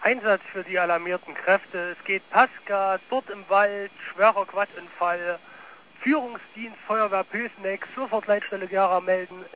Einsatz für die alarmierten Kräfte. Es geht Pasca, dort im Wald, schwerer Quadunfall, Führungsdienst, Feuerwehr Pösneck, sofort Leitstelle Gera melden.